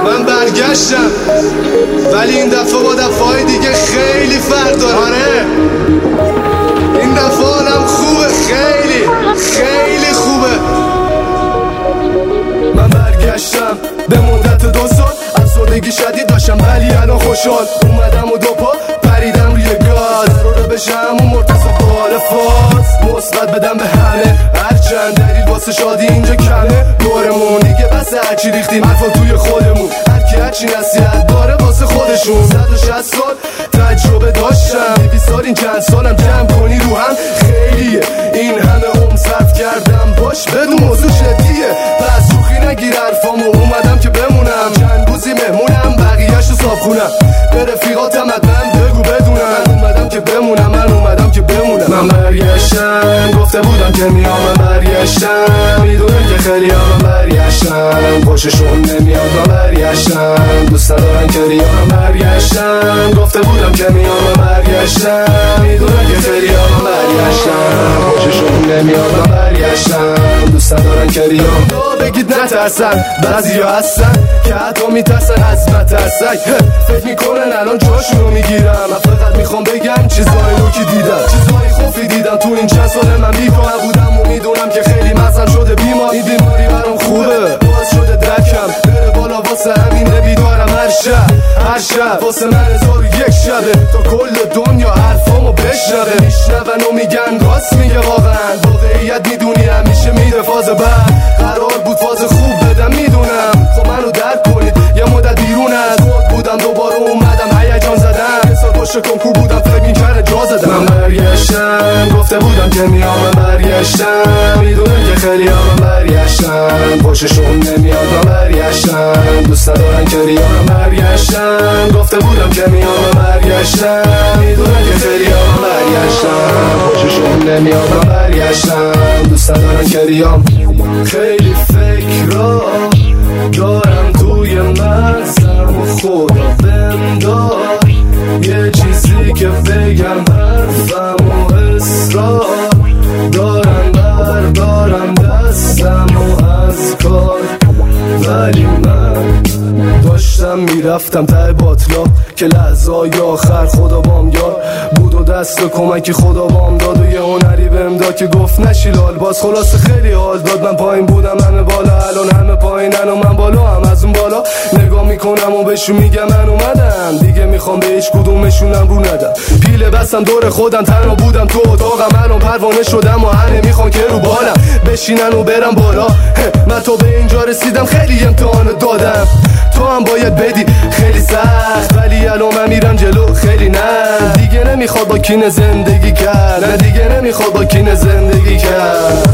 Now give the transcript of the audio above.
من برگشتم، ولی این دفعه با دفعه دیگه خیلی فرق داره. آره این دفعه حالم خوبه، خیلی خیلی خوبه. من برگشتم به مدت 2 سال، افسردگی شدید داشتم ولی الان خوشحال اومدم و 2 پا پریدم روی گاز. قراره بشم اون مرتضی بال فاز، مثبت بدم به همه، هرچند دلیل واسه شادی اینجا کمه. دورمون دیگه بس هرچی ریختیم حرفا توی خودمون، هرکی هرچی نصیحت داره واسه خودشون. 160 سال تجربه داشتم، 200 سال این چند سالم جمع کنی رو هم خیلیه. این همه عمر صرف کردم باش بدون موضوع شدیه، پس شوخی نگیر حرفامو. اومدم که بمونم، چند روزی مهمونم، بقیه‌شو صاف خونم. به رفیقاتم حتما بگو بدونم، من اومدم که بمونم، من اومدم که بمونم. من برگشتم، گفته بودم که میام، من برگشتم. میدونم که خیلی ها من برگشتم، خوششون نمیاد من برگشتم. دوست ندارن که ریام، من برگشتم. گفته بودم که میام، من برگشتم. میدونم که خیلی ها من برگشتم، خوششون نمیاد من برگشتم. دوست ندارن که ریام. بگید نترسن، بعضی ها هستن که حتی میترسن از مترسک. فکر میکنن الان جاشونو میگیرم، من فقط میخوام بگم چیزایی رو که دیدم، چیزایی خوفی دیدم تو این چند سال. من بیکار بودم و میدونم که خیلی مزن شده بیمار. این بیماری برام خوبه، باز شده درکم بره بالا، واسه همین بیدارم هر شب واسه من 1001 شبه تا کل دنیا حرفامو بشنوه. میشنون و میگن راست میگه واقعا، واقعیت میدونی همیشه میره فاز بعد. قرار بود فاز خوب بدم میدونم، خب منو درک کنید. یه مدت بیرون از خود بودم، دوباره اومدم هیجان زدم. یه سال پشت کنکور بودم، فکر می‌کردم جا زدم. من برگشتم، گفته بودم که میام، من برگشتم. میدونم که خیلی ها من برگشتم، خوششون نمیاد من برگشتم. دوست ندارن که ریام، من برگشتم. گفته بودم که میام، من برگشتم. میدونم که خیلی ها من برگشتم، خوششون نمیاد من برگشتم. دوست ندارن که ریام. خیلی فکرها دارم توی مغزم و خدا بندار یه چیزی که بگم، حرفم و اصرار دارم بردارم دستم و از کار. ولی من داشتم میرفتم ته باطلا که لحظه‌های آخر خدا بام یار بود و دست کمکی خدا بام داد و یه هنری بهم داد که گفت نشی لال باز. خلاصه خیلی حال داد، من پایین بودم همه بالا، الان همه پایینن و من بالا هم. از اون بالا نگاه میکنم و بهشون میگم من اومدم، دیگه میخوام به هیچ کدومشونم رو ندم. پیله بستم دور خودم، تنها بودم تو اتاقم، الان پروانه شدم و همه میخوان که رو بالم بشینن و برم بالا. من تو به اینجا رسیدم، خیلی امتحان دادم، تو هم باید بدی خیلی سخت. ولی الان من میرم جلو، خیلی نه دیگه نمیخواد با کینه زندگی کرد، نه دیگه نمیخواد با کینه زندگی کرد.